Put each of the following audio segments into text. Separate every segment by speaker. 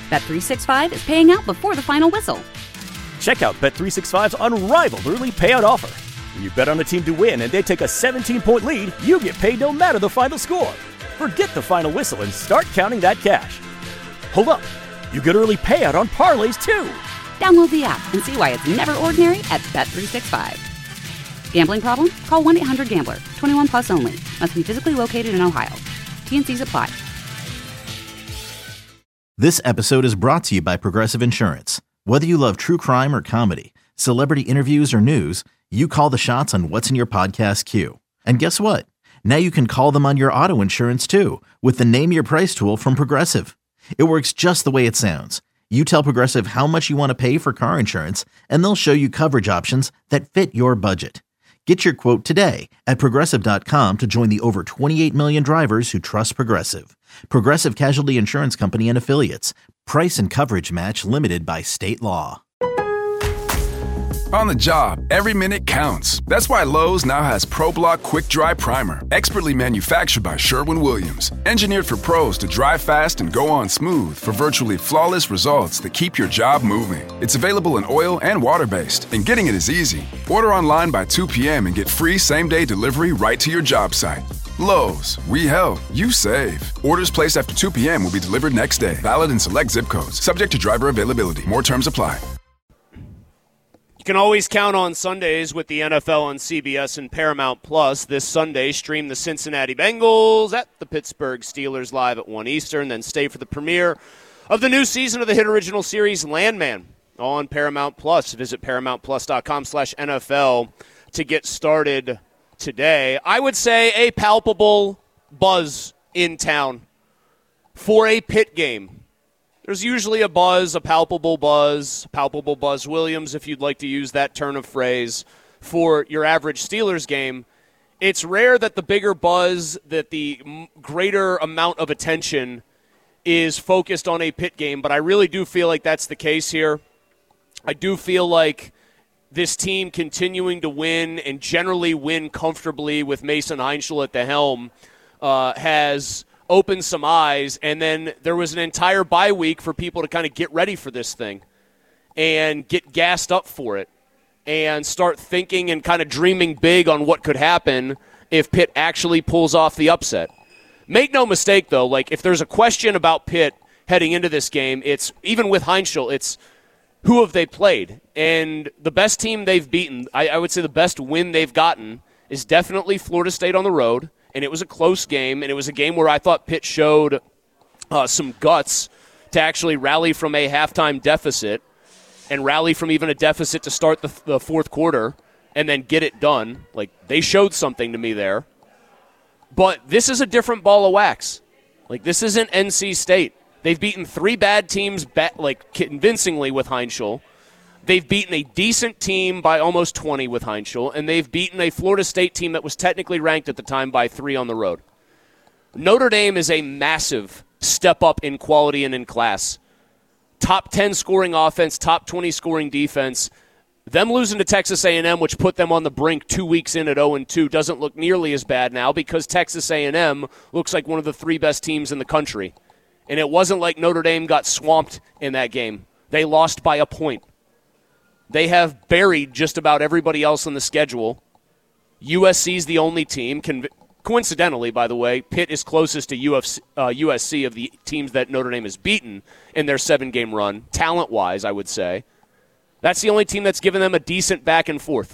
Speaker 1: Bet365 is paying out before the final whistle.
Speaker 2: Check out Bet365's unrivaled early payout offer. When you bet on a team to win and they take a 17-point lead, you get paid no matter the final score. Forget the final whistle and start counting that cash. Hold up. You get early payout on parlays, too.
Speaker 1: Download the app and see why it's never ordinary at Bet365. Gambling problem? Call 1-800-GAMBLER. 21 plus only. Must be physically located in Ohio. T&Cs apply.
Speaker 3: This episode is brought to you by Progressive Insurance. Whether you love true crime or comedy, celebrity interviews or news, you call the shots on what's in your podcast queue. And guess what? Now you can call them on your auto insurance too with the Name Your Price tool from Progressive. It works just the way it sounds. You tell Progressive how much you want to pay for car insurance, and they'll show you coverage options that fit your budget. Get your quote today at Progressive.com to join the over 28 million drivers who trust Progressive. Progressive Casualty Insurance Company and Affiliates. Price and coverage match limited by state law.
Speaker 4: On the job, every minute counts. That's why Lowe's now has ProBlock Quick Dry Primer, expertly manufactured by Sherwin-Williams. Engineered for pros to dry fast and go on smooth for virtually flawless results that keep your job moving. It's available in oil and water-based, and getting it is easy. Order online by 2 p.m. and get free same-day delivery right to your job site. Lowe's, we help, you save. Orders placed after 2 p.m. will be delivered next day. Valid in select zip codes. Subject to driver availability. More terms apply.
Speaker 5: You can always count on Sundays with the NFL on CBS and Paramount Plus. This Sunday, stream the Cincinnati Bengals at the Pittsburgh Steelers live at 1 Eastern, then stay for the premiere of the new season of the hit original series Landman on Paramount Plus. Visit ParamountPlus.com/NFL to get started today. I would say a palpable buzz in town for a Pitt game. There's usually a buzz, a palpable Buzz Williams, if you'd like to use that turn of phrase, for your average Steelers game. It's rare that the bigger buzz, that the greater amount of attention is focused on a Pitt game, but I really do feel like that's the case here. I do feel like this team continuing to win and generally win comfortably with Mason Heinschel at the helm has opened some eyes, and then there was an entire bye week for people to kind of get ready for this thing and get gassed up for it and start thinking and kind of dreaming big on what could happen if Pitt actually pulls off the upset. Make no mistake, though, like if there's a question about Pitt heading into this game, it's even with Heinschel, it's who have they played? And the best team they've beaten, I would say the best win they've gotten is definitely Florida State on the road. And it was a close game, and it was a game where I thought Pitt showed some guts to actually rally from a halftime deficit and rally from even a deficit to start the fourth quarter and then get it done. Like, they showed something to me there. But this is a different ball of wax. Like, this isn't NC State. They've beaten 3 bad teams convincingly with Heinschel. They've beaten a decent team by almost 20 with Heinschel, and they've beaten a Florida State team that was technically ranked at the time by 3 on the road. Notre Dame is a massive step up in quality and in class. Top 10 scoring offense, top 20 scoring defense. Them losing to Texas A&M, which put them on the brink 2 weeks in at 0-2, doesn't look nearly as bad now because Texas A&M looks like one of the 3 best teams in the country. And it wasn't like Notre Dame got swamped in that game. They lost by a point. They have buried just about everybody else on the schedule. USC's the only team. Coincidentally, by the way, Pitt is closest to USC of the teams that Notre Dame has beaten in their 7-game run, talent-wise, I would say. That's the only team that's given them a decent back and forth.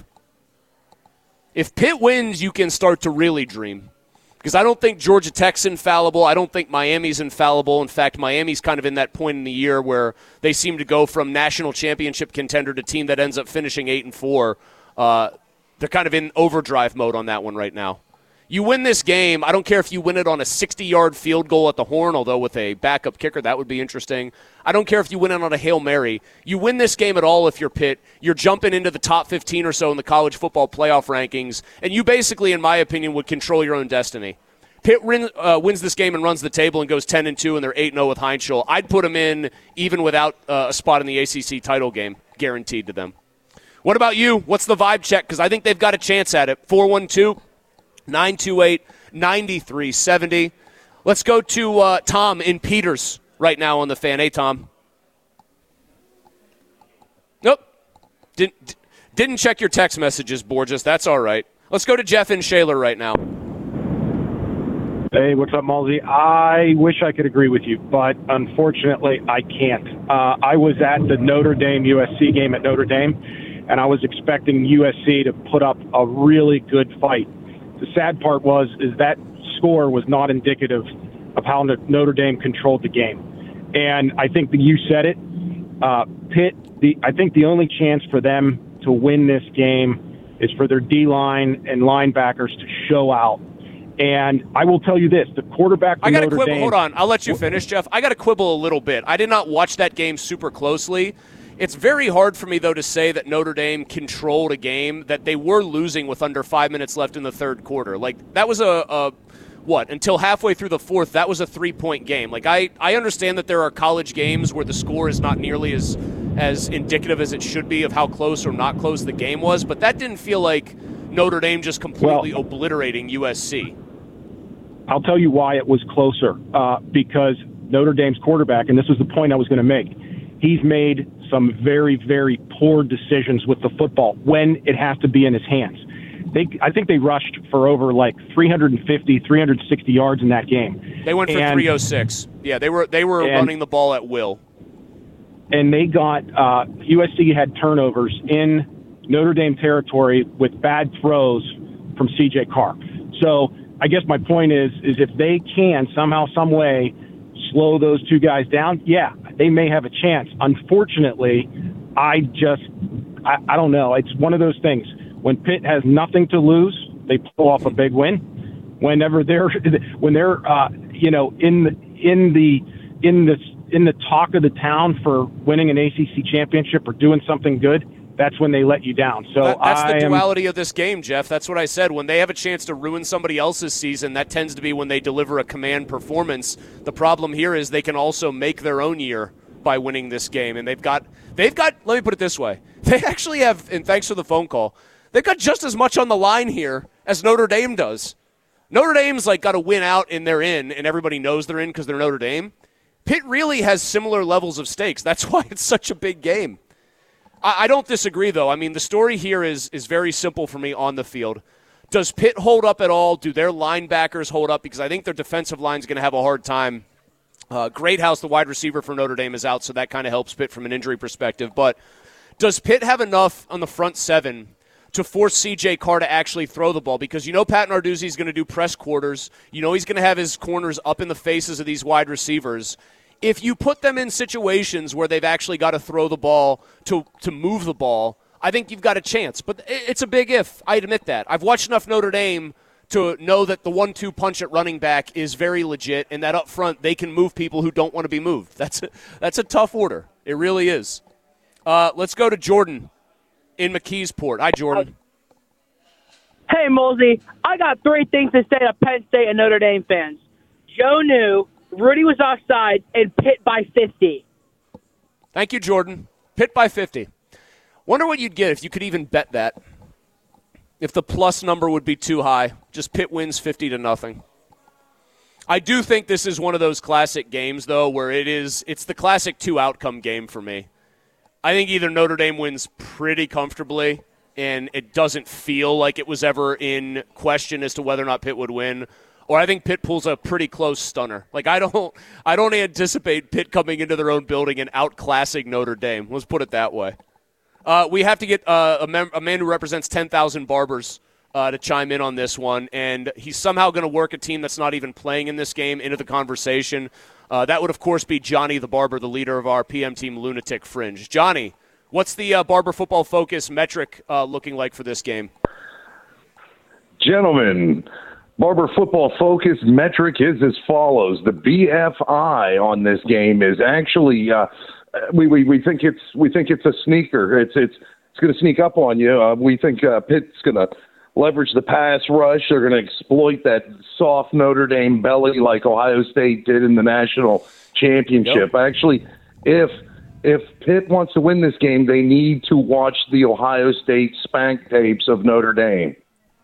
Speaker 5: If Pitt wins, you can start to really dream. Because I don't think Georgia Tech's infallible. I don't think Miami's infallible. In fact, Miami's kind of in that point in the year where they seem to go from national championship contender to team that ends up finishing 8-4. They're kind of in overdrive mode on that one right now. You win this game, I don't care if you win it on a 60-yard field goal at the Horn, although with a backup kicker, that would be interesting. I don't care if you win it on a Hail Mary. You win this game at all if you're Pitt. You're jumping into the top 15 or so in the college football playoff rankings, and you basically, in my opinion, would control your own destiny. Pitt wins this game and runs the table and goes 10-2, and they're 8-0 with Heinschel. I'd put them in even without a spot in the ACC title game, guaranteed to them. What about you? What's the vibe check? Because I think they've got a chance at it. 412-928-9370. Let's go to Tom in Peters right now on the Fan. Hey, Tom. Didn't check your text messages, Borges. That's all right. Let's go to Jeff in Shaler right now.
Speaker 6: Hey, what's up, Malsey? I wish I could agree with you, but unfortunately I can't. I was at the Notre Dame-USC game at Notre Dame, and I was expecting USC to put up a really good fight. The sad part is that score was not indicative of how Notre Dame controlled the game. And I think that you said it, Pitt, I think the only chance for them to win this game is for their D-line and linebackers to show out. And I will tell you this, the quarterback for Notre Dame...
Speaker 5: Hold on, I'll let you finish, Jeff. I got to quibble a little bit. I did not watch that game super closely. It's very hard for me, though, to say that Notre Dame controlled a game that they were losing with under 5 minutes left in the third quarter. Like, that was until halfway through the fourth, that was a 3-point game. Like, I understand that there are college games where the score is not nearly as indicative as it should be of how close or not close the game was, but that didn't feel like Notre Dame just completely obliterating USC.
Speaker 6: I'll tell you why it was closer, because Notre Dame's quarterback, and this is the point I was going to make, he's made some very, very poor decisions with the football when it has to be in his hands. I think they rushed for over 350, 360 yards in that game.
Speaker 5: They went for 306. Yeah, they were running the ball at will.
Speaker 6: And they got USC had turnovers in Notre Dame territory with bad throws from C.J. Carr. So I guess my point is if they can somehow, some way slow those two guys down, yeah, they may have a chance. Unfortunately, I don't know. It's one of those things. When Pitt has nothing to lose, they pull off a big win. Whenever they're in the talk of the town for winning an ACC championship or doing something good, that's when they let you down. So
Speaker 5: that's the duality of this game, Jeff. That's what I said. When they have a chance to ruin somebody else's season, that tends to be when they deliver a command performance. The problem here is they can also make their own year by winning this game. And they've got, let me put it this way. They actually have, and thanks for the phone call, they've got just as much on the line here as Notre Dame does. Notre Dame's got to win out and they're in, and everybody knows they're in because they're Notre Dame. Pitt really has similar levels of stakes. That's why it's such a big game. I don't disagree, though. I mean, the story here is very simple for me on the field. Does Pitt hold up at all? Do their linebackers hold up? Because I think their defensive line is going to have a hard time. Greathouse, the wide receiver for Notre Dame, is out, so that kind of helps Pitt from an injury perspective. But does Pitt have enough on the front seven to force C.J. Carr to actually throw the ball? Because you know Pat Narduzzi is going to do press quarters. You know he's going to have his corners up in the faces of these wide receivers. If you put them in situations where they've actually got to throw the ball to move the ball, I think you've got a chance. But it's a big if. I admit that. I've watched enough Notre Dame to know that the 1-2 punch at running back is very legit, and that up front they can move people who don't want to be moved. That's a tough order. It really is. Let's go to Jordan in McKeesport. Hi, Jordan.
Speaker 7: Hey, Molsey. I got three things to say to Penn State and Notre Dame fans. Joe knew, Rudy was offside, and Pitt by 50.
Speaker 5: Thank you, Jordan. Pitt by 50. Wonder what you'd get if you could even bet that. If the plus number would be too high. Just Pitt wins 50-0. I do think this is one of those classic games, though, where it's the classic two-outcome game for me. I think either Notre Dame wins pretty comfortably, and it doesn't feel like it was ever in question as to whether or not Pitt would win, or I think Pitt pulls a pretty close stunner. Like I don't anticipate Pitt coming into their own building and outclassing Notre Dame. Let's put it that way. We have to get a man who represents 10,000 barbers to chime in on this one, and he's somehow going to work a team that's not even playing in this game into the conversation. That would, of course, be Johnny the Barber, the leader of our PM Team Lunatic Fringe. Johnny, what's the Barber Football Focus metric looking like for this game?
Speaker 8: Gentlemen, Barber Football Focus metric is as follows. The BFI on this game is actually we think it's a sneaker. It's going to sneak up on you. We think Pitt's going to leverage the pass rush. They're going to exploit that soft Notre Dame belly like Ohio State did in the national championship. Yep. Actually, if Pitt wants to win this game, they need to watch the Ohio State spank tapes of Notre Dame.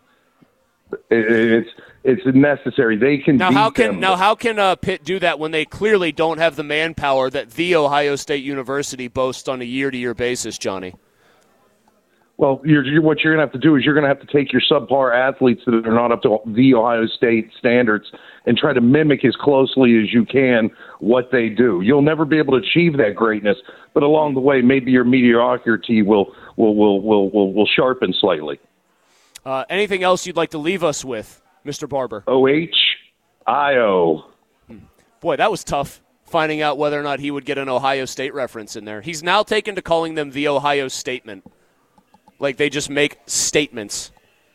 Speaker 8: It's necessary. They can beat them.
Speaker 5: Now, how can Pitt do that when they clearly don't have the manpower that The Ohio State University boasts on a year-to-year basis, Johnny?
Speaker 8: Well, what you're going to have to do is you're going to have to take your subpar athletes that are not up to the Ohio State standards and try to mimic as closely as you can what they do. You'll never be able to achieve that greatness, but along the way, maybe your mediocrity will sharpen slightly.
Speaker 5: Anything else you'd like to leave us with, Mr. Barber?
Speaker 8: OHIO.
Speaker 5: Boy, that was tough, finding out whether or not he would get an Ohio State reference in there. He's now taken to calling them the Ohio Statement. Like they just make statements.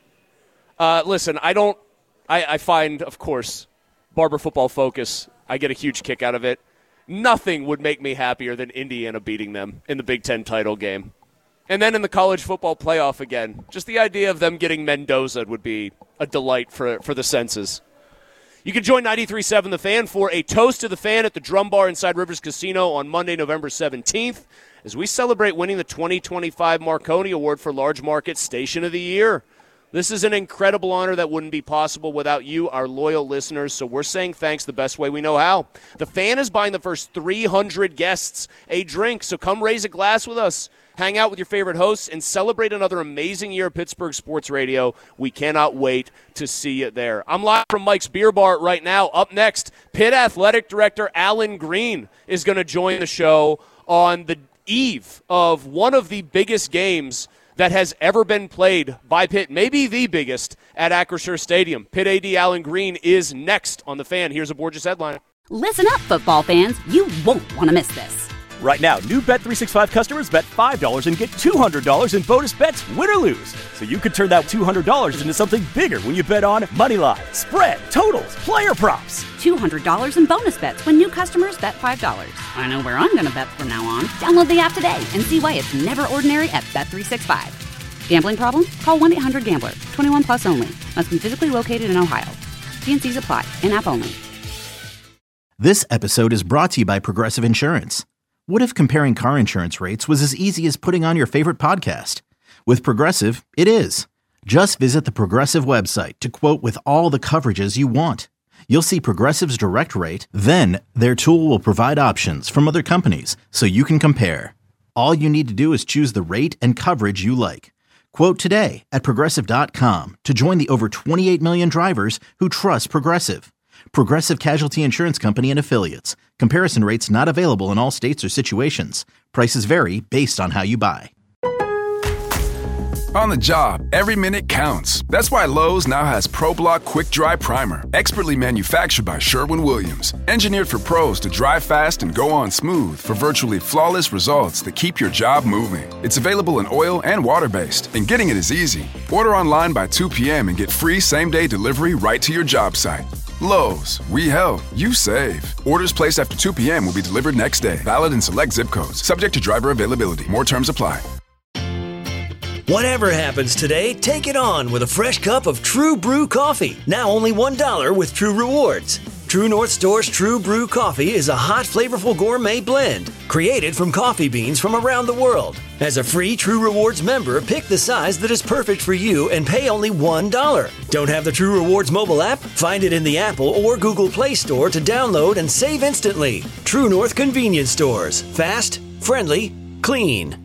Speaker 5: Listen, I find, of course, Barber Football Focus, I get a huge kick out of it. Nothing would make me happier than Indiana beating them in the Big Ten title game. And then in the college football playoff again. Just the idea of them getting Mendoza would be a delight for the senses. You can join 93.7 The Fan for a Toast to the Fan at the Drum Bar inside Rivers Casino on Monday, November 17th, as we celebrate winning the 2025 Marconi Award for Large Market Station of the Year. This is an incredible honor that wouldn't be possible without you, our loyal listeners, so we're saying thanks the best way we know how. The Fan is buying the first 300 guests a drink, so come raise a glass with us. Hang out with your favorite hosts and celebrate another amazing year of Pittsburgh Sports Radio. We cannot wait to see you there. I'm live from Mike's Beer Bar right now. Up next, Pitt Athletic Director Alan Green is going to join the show on the eve of one of the biggest games that has ever been played by Pitt, maybe the biggest, at Acrisure Stadium. Pitt AD Alan Green is next on The Fan. Here's a Borges headline.
Speaker 1: Listen up, football fans. You won't want to miss this.
Speaker 2: Right now, new Bet365 customers bet $5 and get $200 in bonus bets, win or lose. So you could turn that $200 into something bigger when you bet on moneyline, spread, totals, player props.
Speaker 1: $200 in bonus bets when new customers bet $5. I know where I'm going to bet from now on. Download the app today and see why it's never ordinary at Bet365. Gambling problem? Call 1-800-GAMBLER. 21 plus only. Must be physically located in Ohio. T&Cs apply. In-app only.
Speaker 3: This episode is brought to you by Progressive Insurance. What if comparing car insurance rates was as easy as putting on your favorite podcast? With Progressive, it is. Just visit the Progressive website to quote with all the coverages you want. You'll see Progressive's direct rate, then their tool will provide options from other companies so you can compare. All you need to do is choose the rate and coverage you like. Quote today at Progressive.com to join the over 28 million drivers who trust Progressive. Progressive Casualty Insurance Company and Affiliates. Comparison rates not available in all states or situations. Prices vary based on how you buy.
Speaker 4: On the job, every minute counts. That's why Lowe's now has ProBlock Quick Dry Primer, expertly manufactured by Sherwin-Williams. Engineered for pros to dry fast and go on smooth for virtually flawless results that keep your job moving. It's available in oil and water-based, and getting it is easy. Order online by 2 p.m. and get free same-day delivery right to your job site. Lowe's, we help, you save. Orders placed after 2 p.m. will be delivered next day. Valid in select zip codes. Subject to driver availability. More terms apply.
Speaker 9: Whatever happens today, take it on with a fresh cup of True Brew coffee. Now only $1 with True Rewards. True North Store's True Brew coffee is a hot, flavorful gourmet blend created from coffee beans from around the world. As a free True Rewards member, pick the size that is perfect for you and pay only $1. Don't have the True Rewards mobile app? Find it in the Apple or Google Play Store to download and save instantly. True North Convenience Stores. Fast, friendly, clean.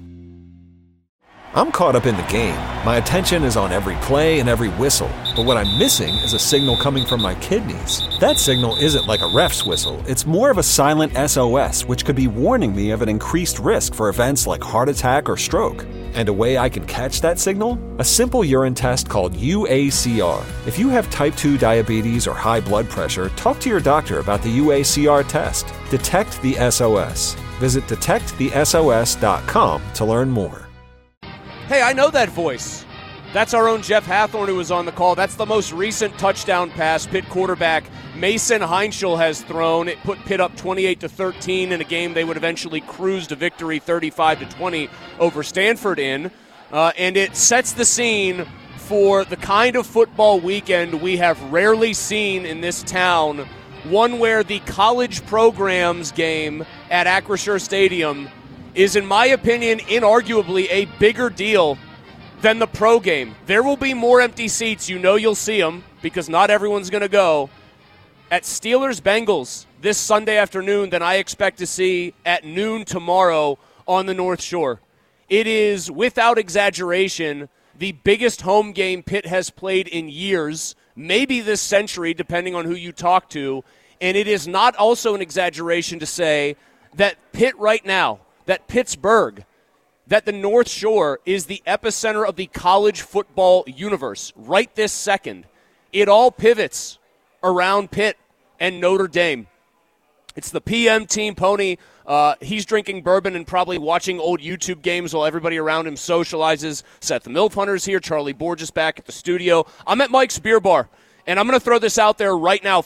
Speaker 10: I'm caught up in the game. My attention is on every play and every whistle. But what I'm missing is a signal coming from my kidneys. That signal isn't like a ref's whistle. It's more of a silent SOS, which could be warning me of an increased risk for events like heart attack or stroke. And a way I can catch that signal? A simple urine test called UACR. If you have type 2 diabetes or high blood pressure, talk to your doctor about the UACR test. Detect the SOS. Visit detectthesos.com to learn more.
Speaker 5: Hey, I know that voice. That's our own Jeff Hathorn who was on the call. That's the most recent touchdown pass Pitt quarterback Mason Heinschel has thrown. It put Pitt up 28-13 in a game they would eventually cruise to victory 35-20 over Stanford in. And it sets the scene for the kind of football weekend we have rarely seen in this town, one where the college programs game at Acrisure Stadium is, in my opinion, inarguably a bigger deal than the pro game. There will be more empty seats. You know you'll see them because not everyone's going to go. At Steelers-Bengals this Sunday afternoon than I expect to see at noon tomorrow on the North Shore. It is, without exaggeration, the biggest home game Pitt has played in years, maybe this century, depending on who you talk to. And it is not also an exaggeration to say that Pitt right now, that Pittsburgh, that the North Shore is the epicenter of the college football universe right this second. It all pivots around Pitt and Notre Dame. It's the PM Team Pony. He's drinking bourbon and probably watching old YouTube games while everybody around him socializes. Seth the Milf Hunter's here. Charlie Borges back at the studio. I'm at Mike's Beer Bar, and I'm going to throw this out there right now,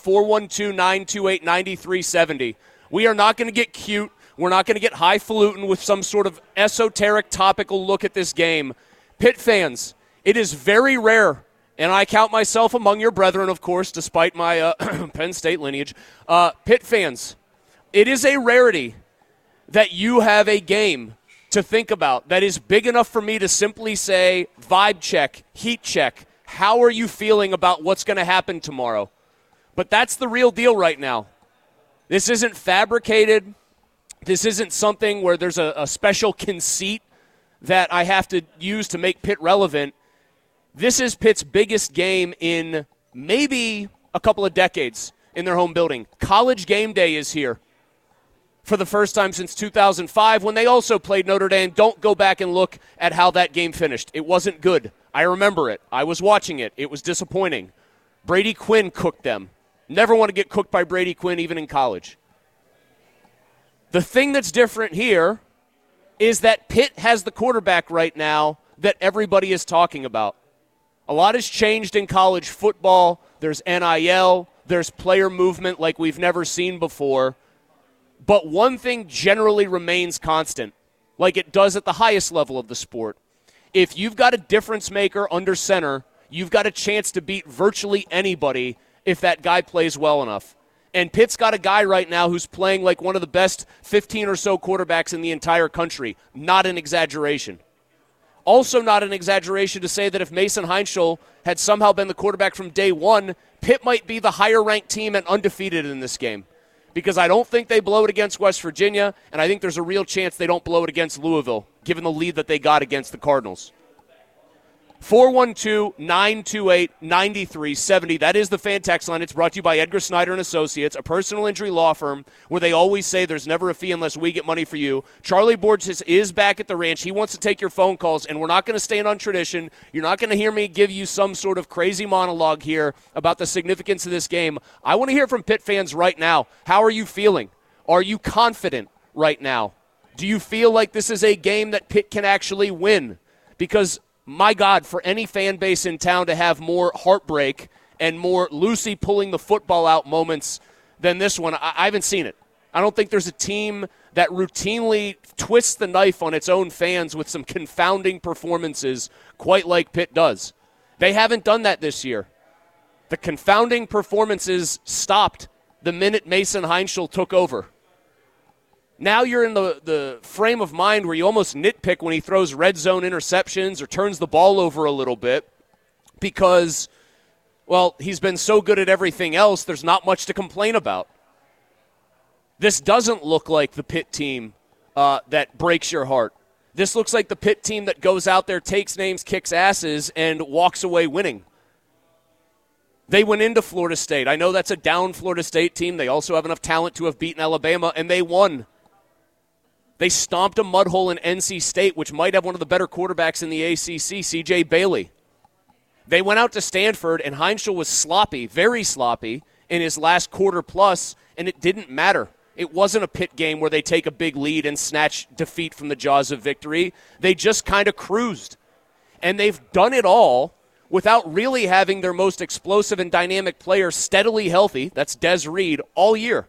Speaker 5: 412-928-9370. We are not going to get cute. We're not going to get highfalutin with some sort of esoteric topical look at this game. Pitt fans, it is very rare, and I count myself among your brethren, of course, despite my Penn State lineage. Pitt fans, it is a rarity that you have a game to think about that is big enough for me to simply say, vibe check, heat check, how are you feeling about what's going to happen tomorrow? But that's the real deal right now. This isn't fabricated. This isn't something where there's a special conceit that I have to use to make Pitt relevant. This is Pitt's biggest game in maybe a couple of decades in their home building. College game day is here for the first time since 2005 when they also played Notre Dame. Don't go back and look at how that game finished. It wasn't good. I remember it. I was watching it. It was disappointing. Brady Quinn cooked them. Never want to get cooked by Brady Quinn even in college. The thing that's different here is that Pitt has the quarterback right now that everybody is talking about. A lot has changed in college football. There's NIL. There's player movement like we've never seen before. But one thing generally remains constant, like it does at the highest level of the sport. If you've got a difference maker under center, you've got a chance to beat virtually anybody if that guy plays well enough. And Pitt's got a guy right now who's playing like one of the best 15 or so quarterbacks in the entire country. Not an exaggeration. Also not an exaggeration to say that if Mason Heinschel had somehow been the quarterback from day one, Pitt might be the higher-ranked team and undefeated in this game. Because I don't think they blow it against West Virginia, and I think there's a real chance they don't blow it against Louisville, given the lead that they got against the Cardinals. 412-928-9370. That is the fan text line. It's brought to you by Edgar Snyder & Associates, a personal injury law firm where they always say there's never a fee unless we get money for you. Charlie Borges is back at the ranch. He wants to take your phone calls, and we're not going to stand on tradition. You're not going to hear me give you some sort of crazy monologue here about the significance of this game. I want to hear from Pitt fans right now. How are you feeling? Are you confident right now? Do you feel like this is a game that Pitt can actually win? Because my God, for any fan base in town to have more heartbreak and more Lucy pulling the football out moments than this one, I haven't seen it. I don't think there's a team that routinely twists the knife on its own fans with some confounding performances quite like Pitt does. They haven't done that this year. The confounding performances stopped the minute Mason Heinschel took over. Now you're in the frame of mind where you almost nitpick when he throws red zone interceptions or turns the ball over a little bit because, well, he's been so good at everything else, there's not much to complain about. This doesn't look like the Pitt team that breaks your heart. This looks like the Pitt team that goes out there, takes names, kicks asses, and walks away winning. They went into Florida State. I know that's a down Florida State team. They also have enough talent to have beaten Alabama, and they won. They stomped a mud hole in NC State, which might have one of the better quarterbacks in the ACC, C.J. Bailey. They went out to Stanford, and Heinschel was sloppy, very sloppy, in his last quarter plus, and it didn't matter. It wasn't a Pitt game where they take a big lead and snatch defeat from the jaws of victory. They just kind of cruised. And they've done it all without really having their most explosive and dynamic player steadily healthy, that's Des Reed, all year.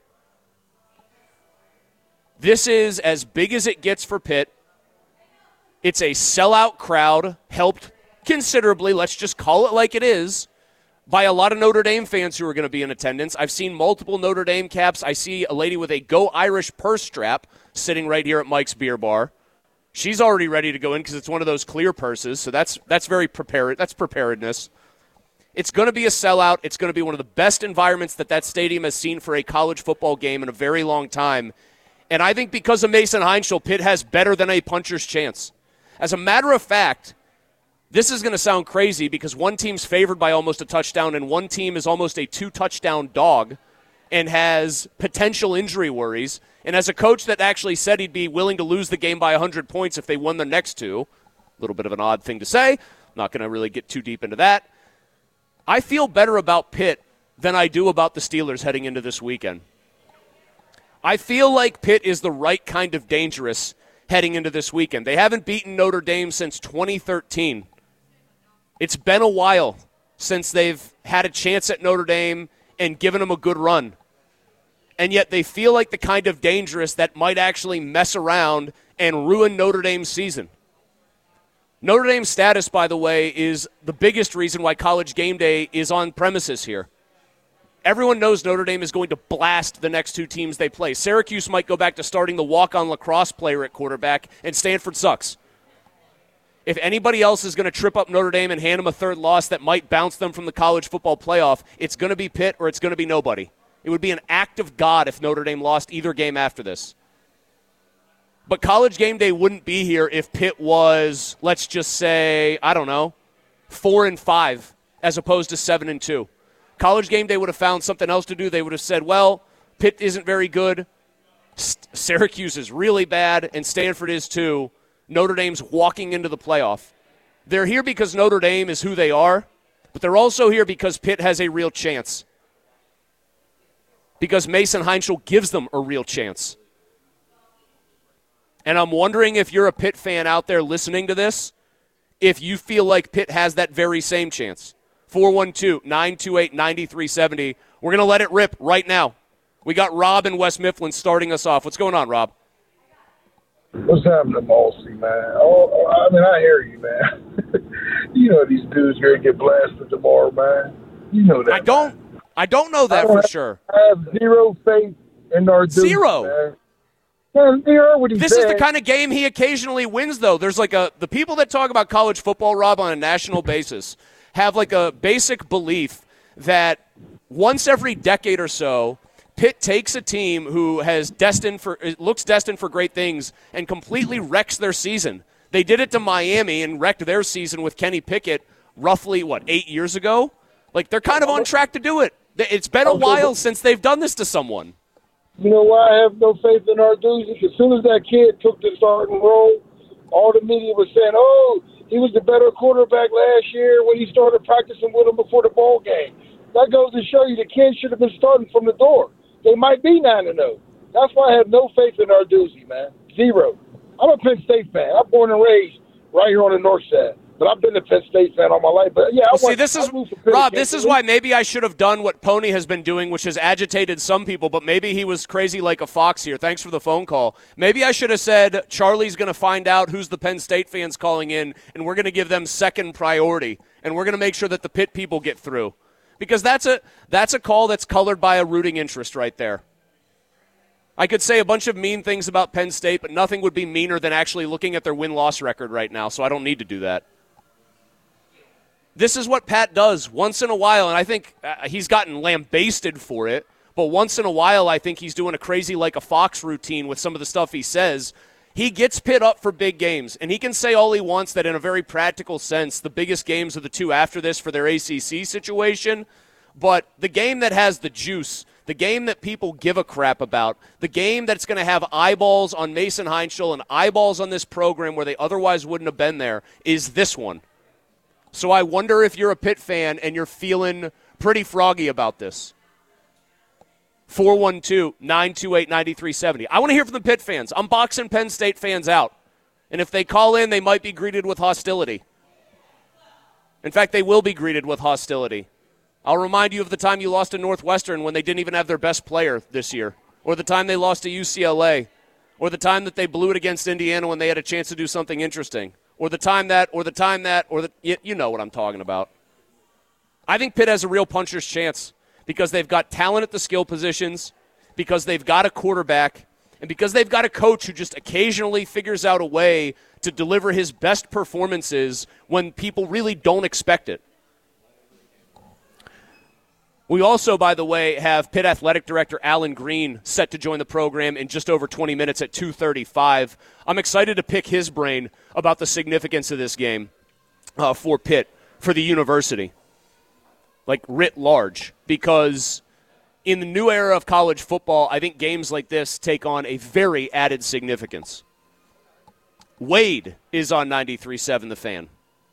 Speaker 5: This is as big as it gets for Pitt. It's a sellout crowd, helped considerably, let's just call it like it is, by a lot of Notre Dame fans who are going to be in attendance. I've seen multiple Notre Dame caps. I see a lady with a Go Irish purse strap sitting right here at Mike's Beer Bar. She's already ready to go in because it's one of those clear purses, so that's very prepared. That's preparedness. It's going to be a sellout. It's going to be one of the best environments that stadium has seen for a college football game in a very long time. And I think because of Mason Heinschel, Pitt has better than a puncher's chance. As a matter of fact, this is going to sound crazy because one team's favored by almost a touchdown and one team is almost a 2-touchdown dog and has potential injury worries. And as a coach that actually said he'd be willing to lose the game by 100 points if they won the next two, a little bit of an odd thing to say, not going to really get too deep into that. I feel better about Pitt than I do about the Steelers heading into this weekend. I feel like Pitt is the right kind of dangerous heading into this weekend. They haven't beaten Notre Dame since 2013. It's been a while since they've had a chance at Notre Dame and given them a good run. And yet they feel like the kind of dangerous that might actually mess around and ruin Notre Dame's season. Notre Dame's status, by the way, is the biggest reason why College Game Day is on premises here. Everyone knows Notre Dame is going to blast the next two teams they play. Syracuse might go back to starting the walk-on lacrosse player at quarterback, and Stanford sucks. If anybody else is going to trip up Notre Dame and hand them a third loss that might bounce them from the college football playoff, it's going to be Pitt or it's going to be nobody. It would be an act of God if Notre Dame lost either game after this. But College Game Day wouldn't be here if Pitt was, let's just say, 4-5 as opposed to 7-2. College Game Day would have found something else to do. They would have said, well, Pitt isn't very good, Syracuse is really bad, and Stanford is too. Notre Dame's walking into the playoff. They're here because Notre Dame is who they are, but they're also here because Pitt has a real chance. Because Mason Heinschel gives them a real chance. And I'm wondering if you're a Pitt fan out there listening to this, if you feel like Pitt has that very same chance. 412-928-9370. We're going to let it rip right now. We got Rob in West Mifflin starting us off. What's going on, Rob?
Speaker 11: What's happening, Malsey, man? Oh, I hear you, man. You know these dudes are going to get blasted tomorrow, man. You know that.
Speaker 5: I don't know that for sure.
Speaker 11: I have zero faith in our dudes,
Speaker 5: zero.
Speaker 11: Man. What he
Speaker 5: this
Speaker 11: said.
Speaker 5: Is the kind of game he occasionally wins, though. There's the people that talk about college football, Rob, on a national basis have like a basic belief that once every decade or so, Pitt takes a team who looks destined for great things and completely wrecks their season. They did it to Miami and wrecked their season with Kenny Pickett roughly, 8 years ago? Like, they're kind of on track to do it. It's been a while since they've done this to someone.
Speaker 11: You know why I have no faith in Arduzzi? As soon as that kid took the starting role, all the media was saying, oh, he was the better quarterback last year when he started practicing with him before the ball game. That goes to show you the kid should have been starting from the door. They might be 9-0. That's why I have no faith in Arduzzi, man. Zero. I'm a Penn State fan. I'm born and raised right here on the north side. But I've been a Penn State fan all my life. But yeah,
Speaker 5: this is why maybe I should have done what Pony has been doing, which has agitated some people, but maybe he was crazy like a fox here. Thanks for the phone call. Maybe I should have said Charlie's going to find out who's the Penn State fans calling in, and we're going to give them second priority, and we're going to make sure that the Pitt people get through. Because that's a call that's colored by a rooting interest right there. I could say a bunch of mean things about Penn State, but nothing would be meaner than actually looking at their win-loss record right now, so I don't need to do that. This is what Pat does once in a while, and I think he's gotten lambasted for it, but once in a while I think he's doing a crazy like a fox routine with some of the stuff he says. He gets Pitt up for big games, and he can say all he wants that in a very practical sense, the biggest games are the two after this for their ACC situation, but the game that has the juice, the game that people give a crap about, the game that's going to have eyeballs on Mason Heinschel and eyeballs on this program where they otherwise wouldn't have been there, is this one. So I wonder if you're a Pitt fan and you're feeling pretty froggy about this. 412-928-9370. I want to hear from the Pitt fans. I'm boxing Penn State fans out. And if they call in, they might be greeted with hostility. In fact, they will be greeted with hostility. I'll remind you of the time you lost to Northwestern when they didn't even have their best player this year, or the time they lost to UCLA, or the time that they blew it against Indiana when they had a chance to do something interesting. Or the time that, you know what I'm talking about. I think Pitt has a real puncher's chance because they've got talent at the skill positions, because they've got a quarterback, and because they've got a coach who just occasionally figures out a way to deliver his best performances when people really don't expect it. We also, by the way, have Pitt Athletic Director Alan Green set to join the program in just over 20 minutes at 2:35. I'm excited to pick his brain about the significance of this game for Pitt, for the university, like writ large, because in the new era of college football, I think games like this take on a very added significance. Wade is on 93.7 The Fan.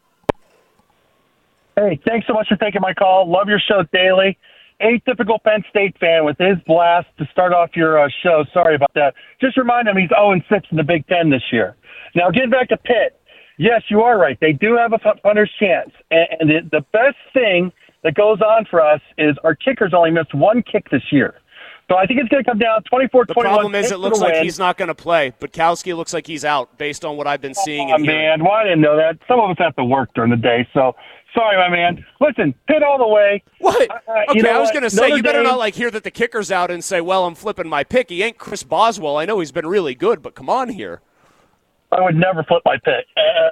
Speaker 12: Hey, thanks so much for taking my call. Love your show daily. Atypical Penn State fan with his blast to start off your show. Sorry about that. Just remind him he's 0-6 in the Big Ten this year. Now, getting back to Pitt, yes, you are right. They do have a punter's chance. And the best thing that goes on for us is our kickers only missed one kick this year. So I think it's going to come down 24-21.
Speaker 5: The problem is it looks like he's not going to play. Butkowski looks like he's out based on what I've been seeing and hearing.
Speaker 12: Man, well, I didn't know that. Some of us have to work during the day, so sorry, my man. Listen, Pitt all the way.
Speaker 5: What? Okay, I was going to say, you better not
Speaker 12: like
Speaker 5: hear that the kicker's out and say, well, I'm flipping my pick. He ain't Chris Boswell. I know he's been really good, but come on here.
Speaker 12: I would never flip my pick.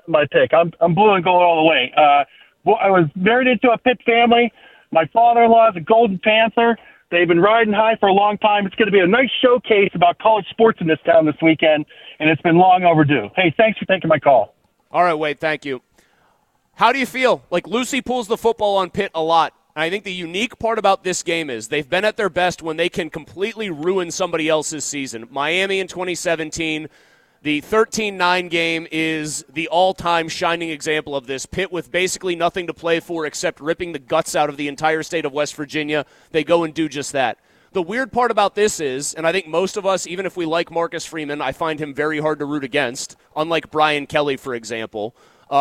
Speaker 12: I'm blue and gold all the way. I was married into a Pitt family. My father-in-law is a Golden Panther. They've been riding high for a long time. It's going to be a nice showcase about college sports in this town this weekend, and it's been long overdue. Hey, thanks for taking my call.
Speaker 5: All right, Wade, thank you. How do you feel? Like, Lucy pulls the football on Pitt a lot. And I think the unique part about this game is they've been at their best when they can completely ruin somebody else's season. Miami in 2017, the 13-9 game is the all-time shining example of this. Pitt with basically nothing to play for except ripping the guts out of the entire state of West Virginia. They go and do just that. The weird part about this is, and I think most of us, even if we like Marcus Freeman, I find him very hard to root against, unlike Brian Kelly, for example.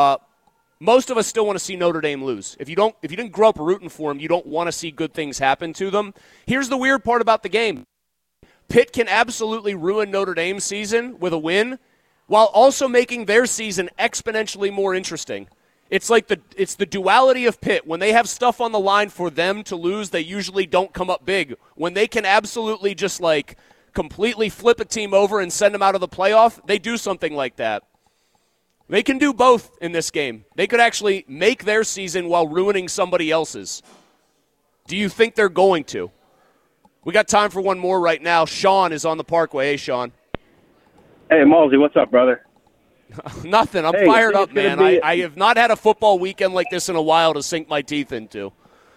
Speaker 5: Most of us still want to see Notre Dame lose. If you didn't grow up rooting for them, you don't want to see good things happen to them. Here's the weird part about the game. Pitt can absolutely ruin Notre Dame's season with a win while also making their season exponentially more interesting. It's like it's the duality of Pitt. When they have stuff on the line for them to lose, they usually don't come up big. When they can absolutely just like completely flip a team over and send them out of the playoff, they do something like that. They can do both in this game. They could actually make their season while ruining somebody else's. Do you think they're going to? We got time for one more right now. Sean is on the Parkway. Hey, Sean.
Speaker 13: Hey, Malsey, what's up, brother?
Speaker 5: Nothing. I'm fired up, man. I have not had a football weekend like this in a while to sink my teeth into.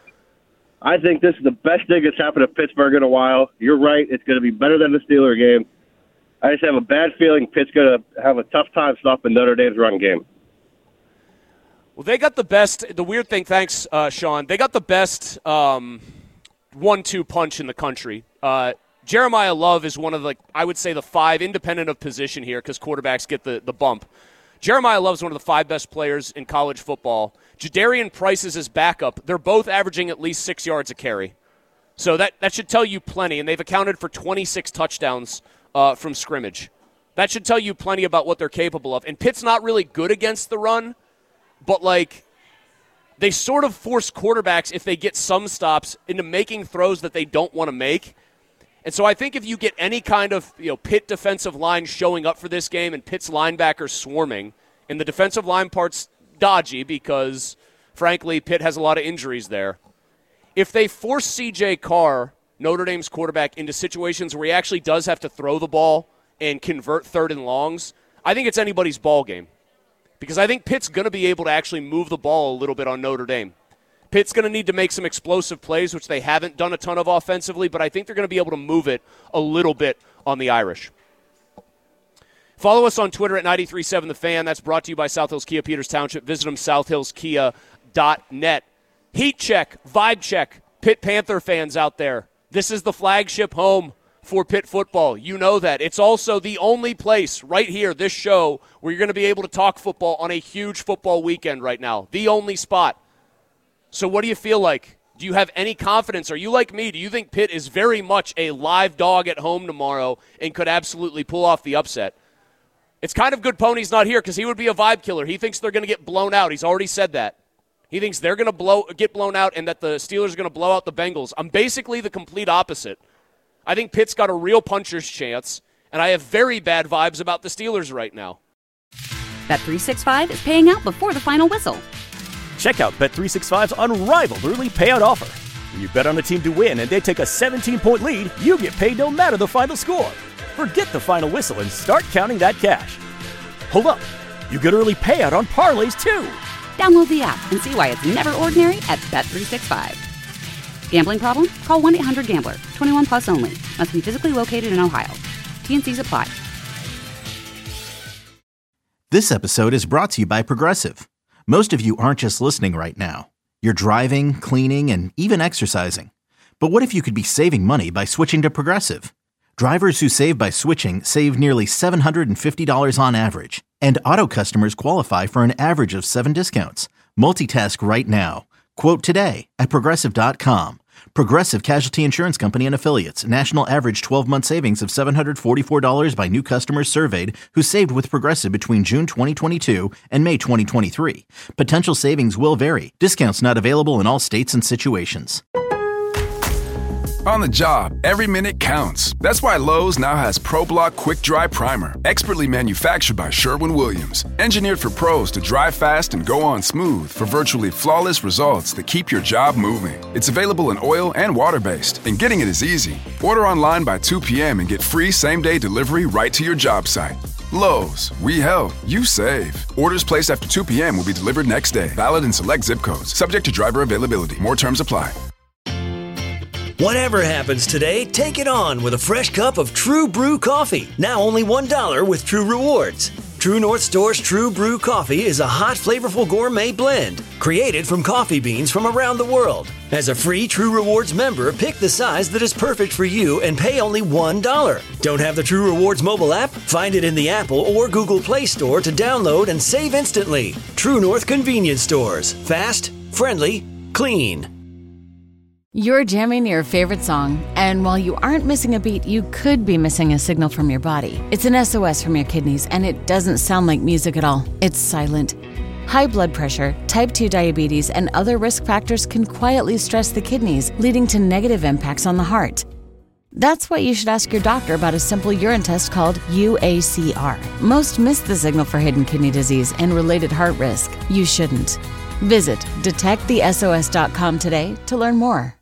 Speaker 13: I think this is the best thing that's happened to Pittsburgh in a while. You're right. It's going to be better than the Steeler game. I just have a bad feeling Pitt's going to have a tough time stopping Notre Dame's run game.
Speaker 5: Well, they got the best. The weird thing, thanks, Sean, they got the best 1-2 punch in the country. Jeremiah Love is one of I would say the five, independent of position here because quarterbacks get the bump. Jeremiah Love is one of the five best players in college football. Jadarian Price is his backup. They're both averaging at least 6 yards a carry. So that should tell you plenty, and they've accounted for 26 touchdowns from scrimmage. That should tell you plenty about what they're capable of. And Pitt's not really good against the run, but they sort of force quarterbacks, if they get some stops, into making throws that they don't want to make. And so I think if you get any kind of Pitt defensive line showing up for this game and Pitt's linebackers swarming, and the defensive line part's dodgy because, frankly, Pitt has a lot of injuries there. If they force C.J. Carr, Notre Dame's quarterback, into situations where he actually does have to throw the ball and convert third and longs, I think it's anybody's ball game. Because I think Pitt's going to be able to actually move the ball a little bit on Notre Dame. Pitt's going to need to make some explosive plays, which they haven't done a ton of offensively, but I think they're going to be able to move it a little bit on the Irish. Follow us on Twitter at 93.7 The Fan. That's brought to you by South Hills Kia, Peters Township. Visit them, southhillskia.net. Heat check, vibe check, Pitt Panther fans out there. This is the flagship home for Pitt football. You know that. It's also the only place right here, this show, where you're going to be able to talk football on a huge football weekend right now. The only spot. So what do you feel like? Do you have any confidence? Are you like me? Do you think Pitt is very much a live dog at home tomorrow and could absolutely pull off the upset? It's kind of good Pony's not here because he would be a vibe killer. He thinks they're going to get blown out. He's already said that. He thinks they're going to get blown out and that the Steelers are going to blow out the Bengals. I'm basically the complete opposite. I think Pitt's got a real puncher's chance, and I have very bad vibes about the Steelers right now.
Speaker 1: Bet365 is paying out before the final whistle.
Speaker 2: Check out Bet365's unrivaled early payout offer. When you bet on a team to win and they take a 17-point lead, you get paid no matter the final score. Forget the final whistle and start counting that cash. Hold up. You get early payout on parlays, too.
Speaker 1: Download the app and see why it's never ordinary at Bet365. Gambling problem? Call 1-800-GAMBLER. 21 plus only. Must be physically located in Ohio. T&Cs apply.
Speaker 3: This episode is brought to you by Progressive. Most of you aren't just listening right now. You're driving, cleaning, and even exercising. But what if you could be saving money by switching to Progressive? Drivers who save by switching save nearly $750 on average. And auto customers qualify for an average of 7 discounts. Multitask right now. Quote today at Progressive.com. Progressive Casualty Insurance Company and Affiliates. National average 12-month savings of $744 by new customers surveyed who saved with Progressive between June 2022 and May 2023. Potential savings will vary. Discounts not available in all states and situations.
Speaker 4: On the job, every minute counts. That's why Lowe's now has ProBlock Quick Dry Primer, expertly manufactured by Sherwin-Williams. Engineered for pros to dry fast and go on smooth for virtually flawless results that keep your job moving. It's available in oil and water-based, and getting it is easy. Order online by 2 p.m. and get free same-day delivery right to your job site. Lowe's, we help, you save. Orders placed after 2 p.m. will be delivered next day. Valid in select zip codes. Subject to driver availability. More terms apply.
Speaker 9: Whatever happens today, take it on with a fresh cup of True Brew coffee. Now only $1 with True Rewards. True North Store's True Brew coffee is a hot, flavorful gourmet blend created from coffee beans from around the world. As a free True Rewards member, pick the size that is perfect for you and pay only $1. Don't have the True Rewards mobile app? Find it in the Apple or Google Play Store to download and save instantly. True North Convenience Stores. Fast, friendly, clean.
Speaker 14: You're jamming your favorite song, and while you aren't missing a beat, you could be missing a signal from your body. It's an SOS from your kidneys, and it doesn't sound like music at all. It's silent. High blood pressure, type 2 diabetes, and other risk factors can quietly stress the kidneys, leading to negative impacts on the heart. That's why you should ask your doctor about a simple urine test called UACR. Most miss the signal for hidden kidney disease and related heart risk. You shouldn't. Visit detectthesos.com today to learn more.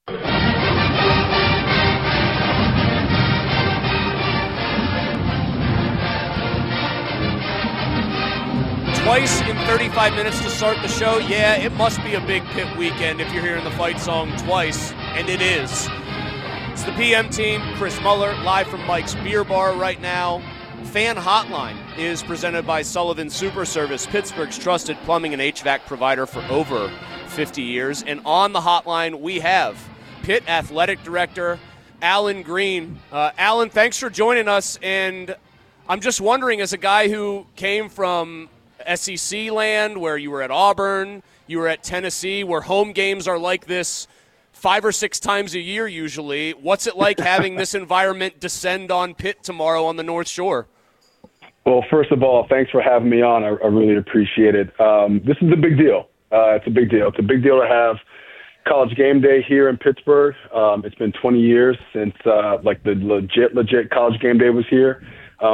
Speaker 5: Twice in 35 minutes to start the show. Yeah, it must be a big Pitt weekend if you're hearing the fight song twice, and it is. It's the PM team, Chris Muller, live from Mike's Beer Bar right now. Fan Hotline is presented by Sullivan Super Service, Pittsburgh's trusted plumbing and HVAC provider for over 50 years. And on the hotline, we have Pitt Athletic Director Allen Greene. Allen, thanks for joining us. And I'm just wondering, as a guy who came from SEC land, where you were at Auburn, you were at Tennessee, where home games are like this 5 or 6 times a year usually, what's it like having this environment descend on Pitt tomorrow on the North Shore?
Speaker 15: Well, first of all, thanks for having me on. I really appreciate it. This is a big deal. It's a big deal. It's a big deal to have College Game Day here in Pittsburgh. It's been 20 years since the legit College Game Day was here. I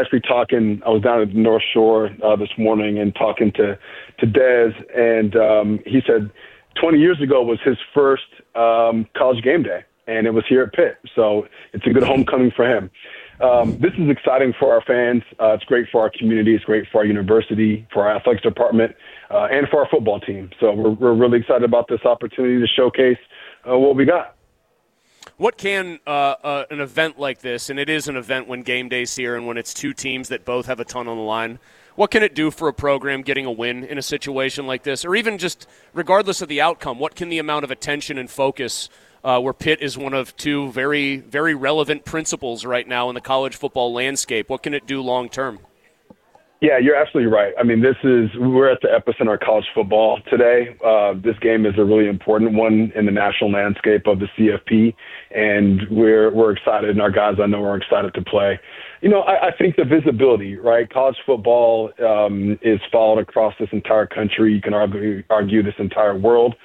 Speaker 15: was down at the North Shore this morning and talking to Dez, and he said 20 years ago was his first College Game Day, and it was here at Pitt. So it's a good homecoming for him. This is exciting for our fans. It's great for our community. It's great for our university, for our athletics department, and for our football team. So we're really excited about this opportunity to showcase what we got.
Speaker 5: What can an event like this, and it is an event when game day's here and when it's two teams that both have a ton on the line, what can it do for a program getting a win in a situation like this? Or even just regardless of the outcome, what can the amount of attention and focus where Pitt is one of two very, very relevant principals right now in the college football landscape, what can it do long term?
Speaker 15: Yeah, you're absolutely right. I mean, we're at the epicenter of college football today. This game is a really important one in the national landscape of the CFP, and we're excited, and our guys I know are excited to play. You know, I think the visibility, right? College football is followed across this entire country. You can argue this entire world.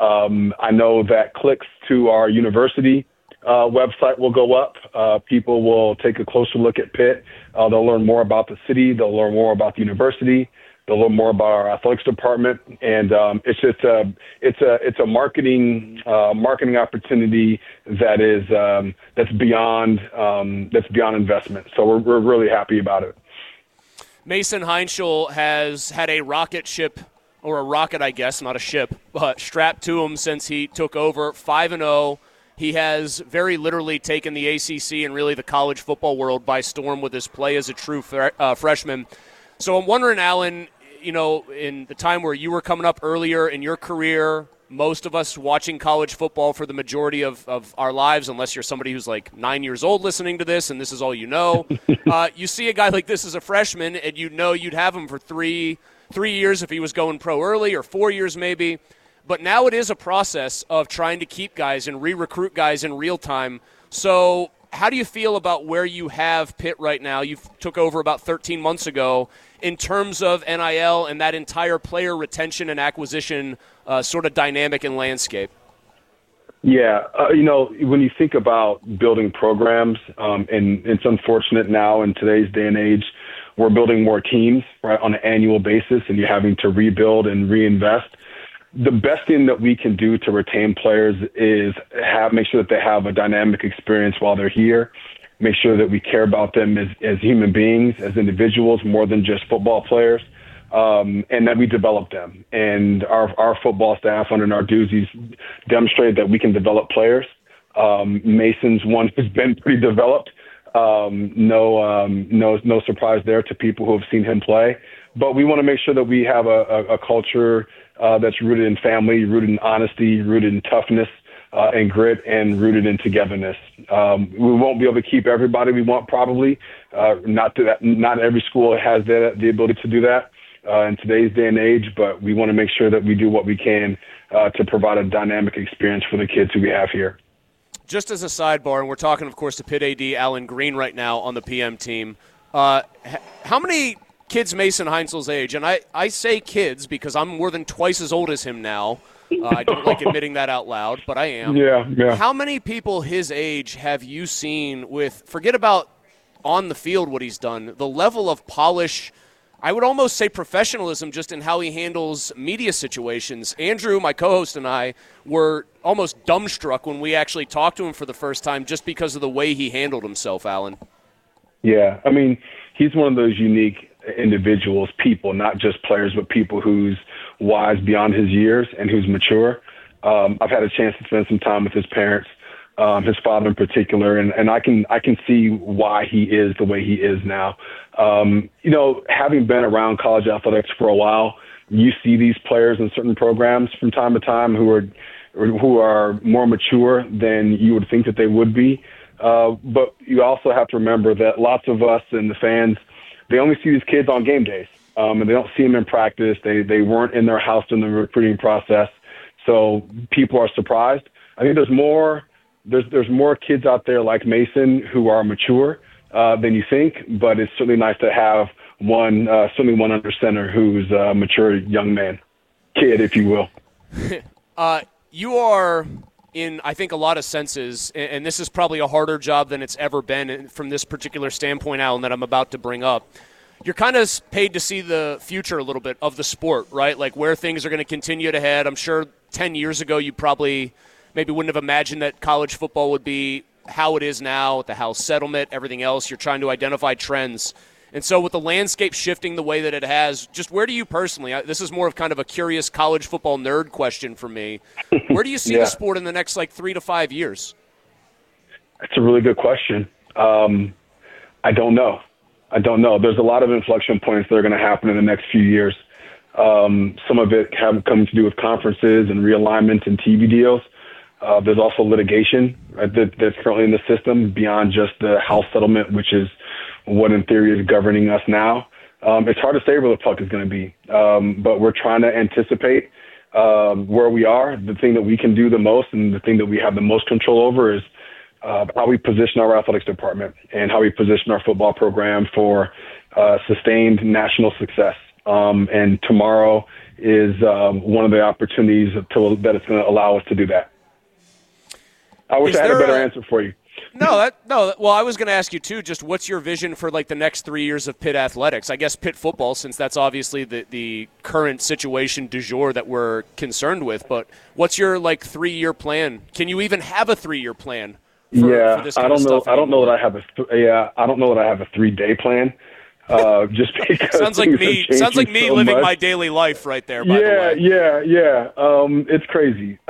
Speaker 15: I know that clicks to our university website will go up. People will take a closer look at Pitt. They'll learn more about the city. They'll learn more about the university. a little more about our athletics department, and it's a marketing opportunity that is that's beyond investment. So we're really happy about it.
Speaker 5: Mason Heinschel has had a rocket ship, or a rocket, I guess, not a ship, strapped to him since he took over. 5-0. He has very literally taken the ACC and really the college football world by storm with his play as a true freshman. So I'm wondering, Alan, in the time where you were coming up earlier in your career, most of us watching college football for the majority of our lives, unless you're somebody who's like 9 years old listening to this and this is all you know, you see a guy like this as a freshman and you'd have him for three years if he was going pro early, or 4 years maybe. But now it is a process of trying to keep guys and re-recruit guys in real time. So how do you feel about where you have Pitt right now? You took over about 13 months ago in terms of NIL and that entire player retention and acquisition sort of dynamic and landscape.
Speaker 15: Yeah, when you think about building programs, and it's unfortunate now in today's day and age, we're building more teams, right, on an annual basis, and you're having to rebuild and reinvest. The best thing that we can do to retain players is make sure that they have a dynamic experience while they're here, make sure that we care about them as human beings, as individuals, more than just football players, and that we develop them. And our football staff under Narduzzi's demonstrated that we can develop players. Mason's one who's been pretty developed. No surprise there to people who have seen him play. But we want to make sure that we have a culture that's rooted in family, rooted in honesty, rooted in toughness and grit, and rooted in togetherness. We won't be able to keep everybody we want, probably. Not every school has the ability to do that in today's day and age, but we want to make sure that we do what we can to provide a dynamic experience for the kids who we have here.
Speaker 5: Just as a sidebar, and we're talking, of course, to Pitt AD Alan Green right now on the PM team, how many kids Mason Heinzel's age, and I say kids because I'm more than twice as old as him now. I don't like admitting that out loud, but I am.
Speaker 15: Yeah.
Speaker 5: How many people his age have you seen with, forget about on the field what he's done, the level of polish, I would almost say professionalism, just in how he handles media situations? Andrew, my co-host, and I were almost dumbstruck when we actually talked to him for the first time just because of the way he handled himself, Alan. Yeah,
Speaker 15: I mean, he's one of those unique individuals, people, not just players, but people who's wise beyond his years and who's mature. I've had a chance to spend some time with his parents, his father in particular, and I can see why he is the way he is now. Having been around college athletics for a while, you see these players in certain programs from time to time who are more mature than you would think that they would be. But you also have to remember that lots of us and the fans, they only see these kids on game days, and they don't see them in practice. They weren't in their house in the recruiting process, so people are surprised. I think there's more kids out there like Mason who are mature than you think, but it's certainly nice to have one under center who's a mature young man, kid, if you will.
Speaker 5: You are, in I think a lot of senses, and this is probably a harder job than it's ever been from this particular standpoint, Alan, that I'm about to bring up. You're kind of paid to see the future a little bit of the sport, right? Like where things are going to continue to head. I'm sure 10 years ago you probably maybe wouldn't have imagined that college football would be how it is now, with the House settlement, everything else. You're trying to identify trends. And so with the landscape shifting the way that it has, just where do you personally, this is more of kind of a curious college football nerd question for me, where do you see the sport in the next 3 to 5 years?
Speaker 15: That's a really good question. I don't know. There's a lot of inflection points that are going to happen in the next few years. Some of it come to do with conferences and realignment and TV deals. There's also litigation, right, that's currently in the system beyond just the House settlement, which is what in theory is governing us now. It's hard to say where the puck is going to be, but we're trying to anticipate where we are. The thing that we can do the most and the thing that we have the most control over is how we position our athletics department and how we position our football program for sustained national success. And tomorrow is one of the opportunities that it's going to allow us to do that. I wish I had a better answer for you.
Speaker 5: Well, I was going to ask you too. Just what's your vision for like the next 3 years of Pitt athletics? I guess Pitt football, since that's obviously the current situation du jour that we're concerned with. But what's your 3-year plan? Can you even have a 3-year plan? For this
Speaker 15: I don't know. I don't know that I have I don't know that I have a 3-day plan. Just because
Speaker 5: sounds like me. Sounds like me living my daily life right there. By the way.
Speaker 15: Yeah. It's crazy.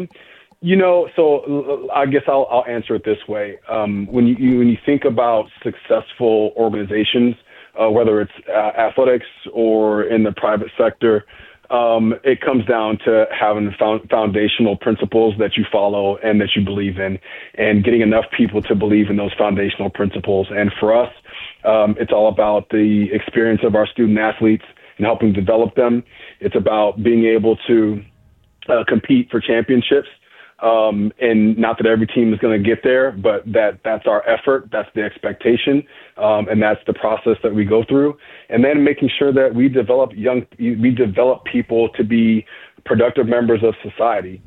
Speaker 15: So I guess I'll answer it this way. When you think about successful organizations, whether it's athletics or in the private sector, it comes down to having foundational principles that you follow and that you believe in, and getting enough people to believe in those foundational principles. And for us, it's all about the experience of our student athletes and helping develop them. It's about being able to compete for championships. And not that every team is going to get there, but that's our effort. That's the expectation. And that's the process that we go through. And then making sure that we develop people to be productive members of society.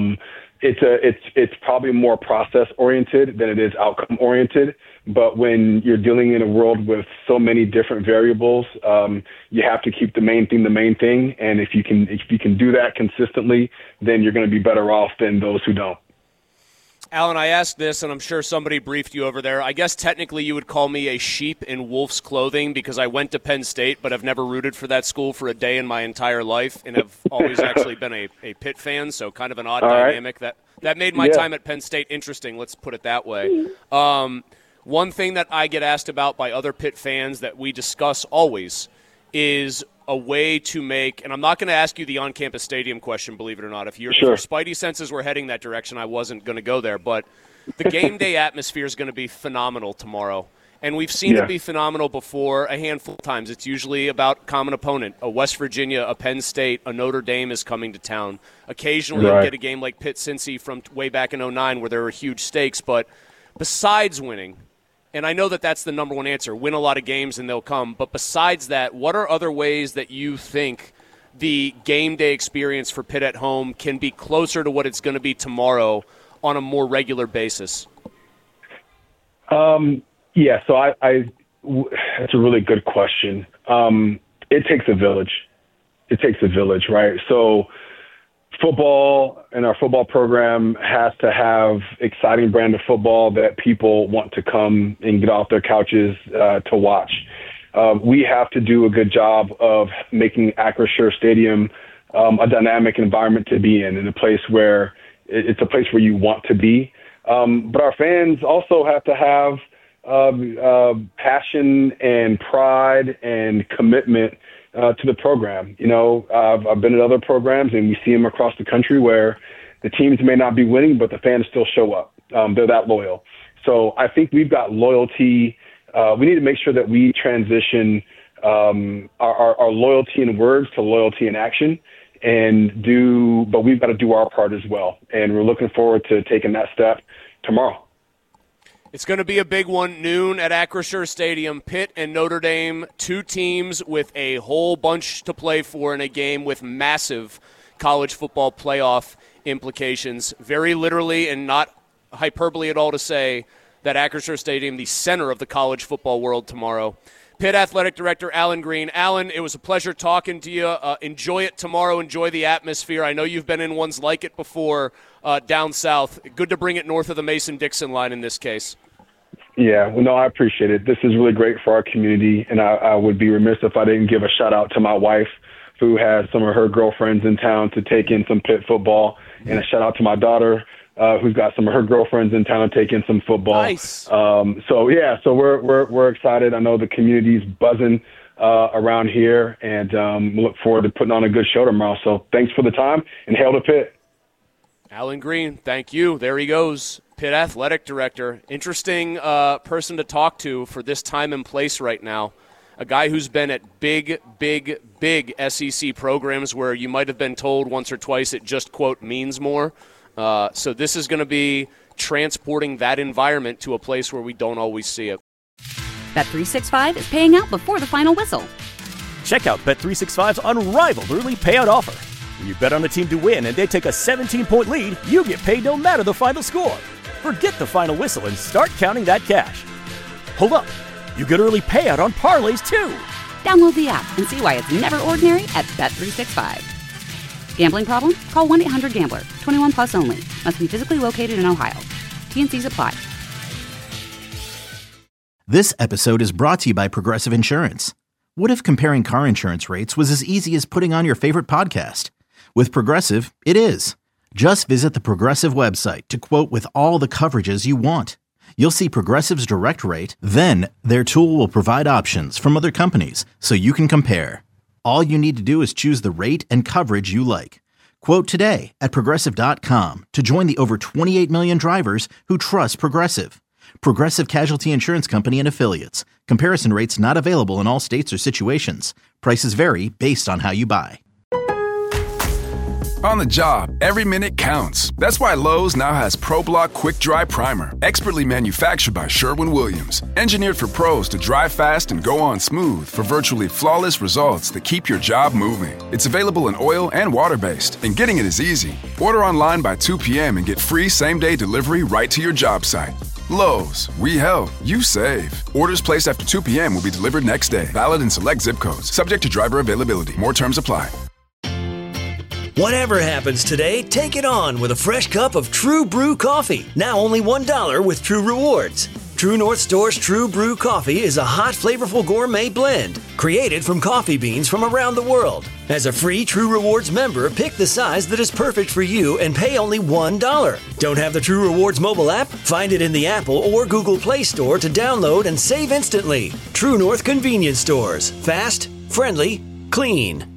Speaker 15: It's probably more process oriented than it is outcome oriented. But when you're dealing in a world with so many different variables, you have to keep the main thing. And if you can do that consistently, then you're going to be better off than those who don't.
Speaker 5: Alan, I asked this, and I'm sure somebody briefed you over there. I guess technically you would call me a sheep in wolf's clothing because I went to Penn State, but I've never rooted for that school for a day in my entire life, and have always actually been a Pitt fan, so kind of an odd dynamic. That made my time at Penn State interesting, let's put it that way. One thing that I get asked about by other Pitt fans that we discuss always is a way to make, and I'm not going to ask you the on-campus stadium question, believe it or not. If your spidey senses were heading that direction, I wasn't going to go there. But the game day atmosphere is going to be phenomenal tomorrow. And we've seen it be phenomenal before a handful of times. It's usually about common opponent. A West Virginia, a Penn State, a Notre Dame is coming to town. Occasionally you'll get a game like Pitt-Cincy from way back in 2009 where there were huge stakes. But besides winning, and I know that that's the number one answer, win a lot of games and they'll come. But besides that, what are other ways that you think the game day experience for Pitt at home can be closer to what it's going to be tomorrow on a more regular basis?
Speaker 15: So that's a really good question. It takes a village. Right? So football and our football program has to have exciting brand of football that people want to come and get off their couches to watch. We have to do a good job of making Acrisure Stadium a dynamic environment to be in a place where it's a place where you want to be. But our fans also have to have passion and pride and commitment to the program. I've been at other programs and we see them across the country where the teams may not be winning, but the fans still show up. They're that loyal. So I think we've got loyalty. We need to make sure that we transition our loyalty in words to loyalty in action, but we've got to do our part as well. And we're looking forward to taking that step tomorrow.
Speaker 5: It's going to be a big one, noon at Acrisure Stadium. Pitt and Notre Dame, two teams with a whole bunch to play for in a game with massive college football playoff implications. Very literally and not hyperbole at all to say that Acrisure Stadium, the center of the college football world tomorrow. Pitt Athletic Director Alan Green. Alan, it was a pleasure talking to you. Enjoy it tomorrow. Enjoy the atmosphere. I know you've been in ones like it before down south. Good to bring it north of the Mason-Dixon line in this case.
Speaker 15: Yeah, well, no, I appreciate it. This is really great for our community, and I would be remiss if I didn't give a shout-out to my wife, who has some of her girlfriends in town to take in some Pitt football, and a shout-out to my daughter, who's got some of her girlfriends in town to take in some football.
Speaker 5: Nice.
Speaker 15: So we're excited. I know the community's buzzing around here, and we look forward to putting on a good show tomorrow. So thanks for the time, and hail to Pitt.
Speaker 5: Alan Green, thank you. There he goes, Pitt Athletic Director. Interesting person to talk to for this time and place right now. A guy who's been at big SEC programs where you might have been told once or twice it just, quote, means more. So this is going to be transporting that environment to a place where we don't always see it.
Speaker 1: Bet365 is paying out before the final whistle.
Speaker 2: Check out Bet365's unrivaled early payout offer. When you bet on a team to win and they take a 17-point lead, you get paid no matter the final score. Forget the final whistle and start counting that cash. Hold up. You get early payout on parlays, too.
Speaker 1: Download the app and see why it's never ordinary at Bet365. Gambling problem? Call 1-800-GAMBLER. 21 plus only. Must be physically located in Ohio. T&Cs apply.
Speaker 3: This episode is brought to you by Progressive Insurance. What if comparing car insurance rates was as easy as putting on your favorite podcast? With Progressive, it is. Just visit the Progressive website to quote with all the coverages you want. You'll see Progressive's direct rate, then their tool will provide options from other companies so you can compare. All you need to do is choose the rate and coverage you like. Quote today at Progressive.com to join the over 28 million drivers who trust Progressive. Progressive Casualty Insurance Company and Affiliates. Comparison rates not available in all states or situations. Prices vary based on how you buy.
Speaker 4: On the job, every minute counts. That's why Lowe's now has ProBlock Quick Dry Primer, expertly manufactured by Sherwin-Williams. Engineered for pros to dry fast and go on smooth for virtually flawless results that keep your job moving. It's available in oil and water-based, and getting it is easy. Order online by 2 p.m. and get free same-day delivery right to your job site. Lowe's, we help, you save. Orders placed after 2 p.m. will be delivered next day. Valid in select zip codes. Subject to driver availability. More terms apply.
Speaker 9: Whatever happens today, take it on with a fresh cup of True Brew coffee. Now only $1 with True Rewards. True North Store's True Brew coffee is a hot, flavorful gourmet blend created from coffee beans from around the world. As a free True Rewards member, pick the size that is perfect for you and pay only $1. Don't have the True Rewards mobile app? Find it in the Apple or Google Play Store to download and save instantly. True North Convenience Stores. Fast, friendly, clean.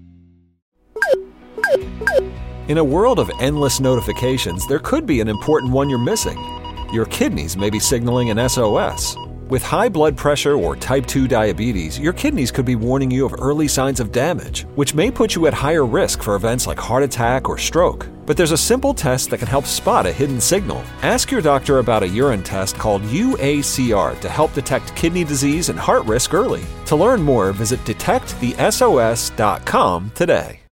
Speaker 10: In a world of endless notifications, there could be an important one you're missing. Your kidneys may be signaling an SOS. With high blood pressure or type 2 diabetes, your kidneys could be warning you of early signs of damage, which may put you at higher risk for events like heart attack or stroke. But there's a simple test that can help spot a hidden signal. Ask your doctor about a urine test called UACR to help detect kidney disease and heart risk early. To learn more, visit detectthesos.com today.